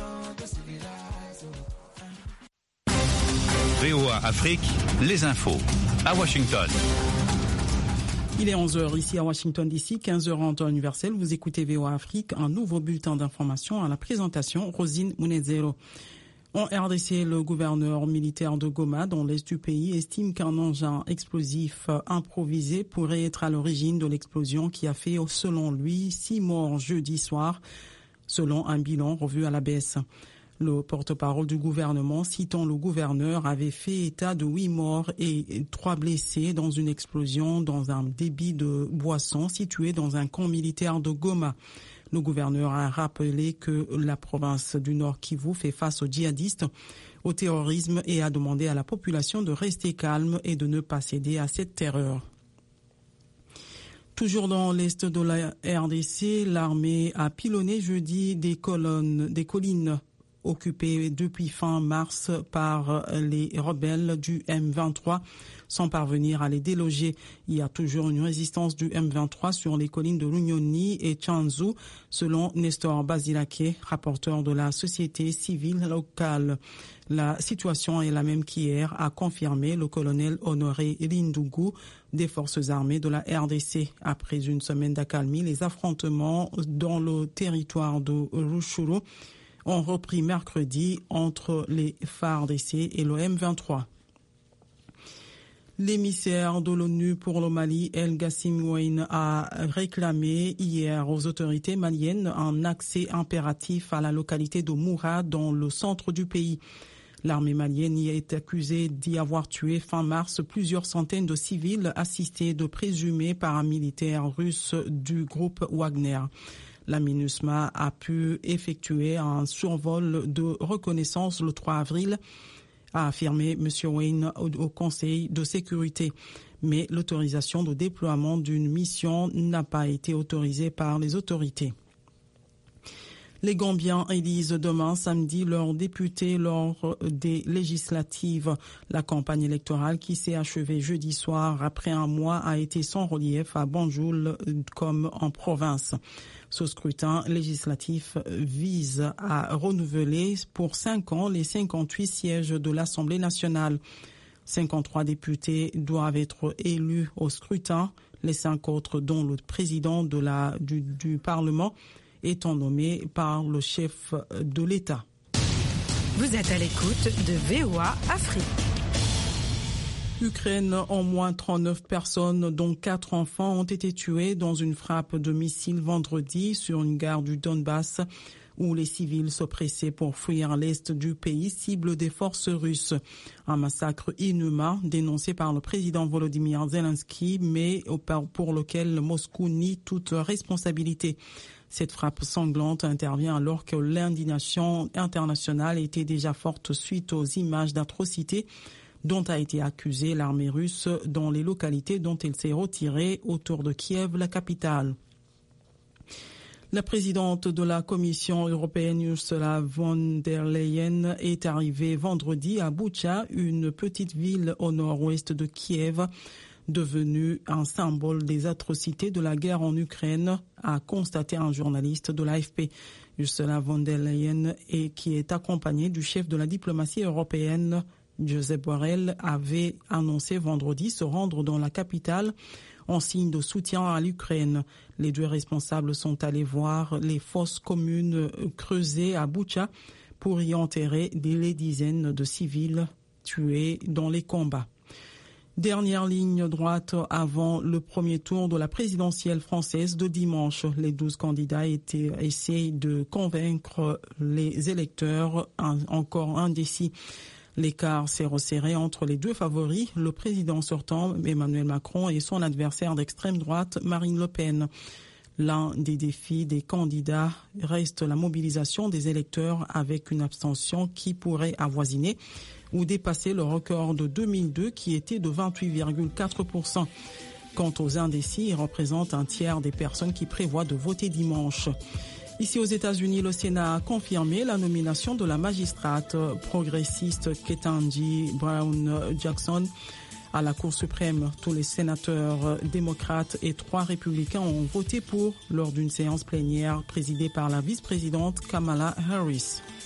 VOA Afrique, les infos à Washington. Il est 11h ici à Washington DC, 15h en temps universel. Vous écoutez VOA Afrique, un nouveau bulletin d'information à la présentation, Rosine Munezero. En RDC, le gouverneur militaire de Goma, dans l'est du pays, estime qu'un engin explosif improvisé pourrait être à l'origine de l'explosion qui a fait, selon lui, 6 morts jeudi soir, selon un bilan revu à la baisse. Le porte-parole du gouvernement, citant le gouverneur, avait fait état de 8 morts et 3 blessés dans une explosion dans un débit de boissons situé dans un camp militaire de Goma. Le gouverneur a rappelé que la province du Nord Kivu fait face aux djihadistes, au terrorisme et a demandé à la population de rester calme et de ne pas céder à cette terreur. Toujours dans l'est de la RDC, l'armée a pilonné jeudi des collines occupées depuis fin mars par les rebelles du M23 sans parvenir à les déloger. Il y a toujours une résistance du M23 sur les collines de Lunyoni et Tchanzu, selon Nestor Basilake, rapporteur de la société civile locale. La situation est la même qu'hier, a confirmé le colonel Honoré Lindougou des forces armées de la RDC. Après une semaine d'accalmie, les affrontements dans le territoire de Rutshuru ont repris mercredi entre les FARDC et le M23. L'émissaire de l'ONU pour le Mali, El Gassim Ouaine, a réclamé hier aux autorités maliennes un accès impératif à la localité de Moura dans le centre du pays. L'armée malienne y est accusée d'y avoir tué fin mars plusieurs centaines de civils assistés de présumés paramilitaires russes du groupe Wagner. La MINUSMA a pu effectuer un survol de reconnaissance le 3 avril, a affirmé M. Wayne au Conseil de sécurité. Mais l'autorisation de déploiement d'une mission n'a pas été autorisée par les autorités. Les Gambiens élisent demain samedi leurs députés lors des législatives. La campagne électorale qui s'est achevée jeudi soir après un mois a été sans relief à Banjul comme en province. Ce scrutin législatif vise à renouveler pour 5 ans les 58 sièges de l'Assemblée nationale. 53 députés doivent être élus au scrutin, les 5 autres dont le président du Parlement étant nommé par le chef de l'État. Vous êtes à l'écoute de VOA Afrique. Ukraine, au moins 39 personnes, dont 4 enfants, ont été tuées dans une frappe de missile vendredi sur une gare du Donbass où les civils se pressaient pour fuir l'est du pays, cible des forces russes. Un massacre inhumain dénoncé par le président Volodymyr Zelensky, mais pour lequel Moscou nie toute responsabilité. Cette frappe sanglante intervient alors que l'indignation internationale était déjà forte suite aux images d'atrocités dont a été accusée l'armée russe dans les localités dont elle s'est retirée autour de Kiev, la capitale. La présidente de la Commission européenne, Ursula von der Leyen, est arrivée vendredi à Boutcha, une petite ville au nord-ouest de Kiev, devenue un symbole des atrocités de la guerre en Ukraine, a constaté un journaliste de l'AFP. Ursula von der Leyen, qui est accompagnée du chef de la diplomatie européenne, Josep Borrell, avait annoncé vendredi se rendre dans la capitale en signe de soutien à l'Ukraine. Les 2 responsables sont allés voir les fosses communes creusées à Boutcha pour y enterrer les dizaines de civils tués dans les combats. Dernière ligne droite avant le premier tour de la présidentielle française de dimanche. Les 12 candidats essayent de convaincre les électeurs encore indécis. L'écart s'est resserré entre les 2 favoris, le président sortant Emmanuel Macron et son adversaire d'extrême droite Marine Le Pen. L'un des défis des candidats reste la mobilisation des électeurs avec une abstention qui pourrait avoisiner ou dépasser le record de 2002 qui était de 28,4%. Quant aux indécis, ils représentent un tiers des personnes qui prévoient de voter dimanche. Ici aux États-Unis, le Sénat a confirmé la nomination de la magistrate progressiste Ketanji Brown Jackson à la Cour suprême. Tous les sénateurs démocrates et 3 républicains ont voté pour lors d'une séance plénière présidée par la vice-présidente Kamala Harris.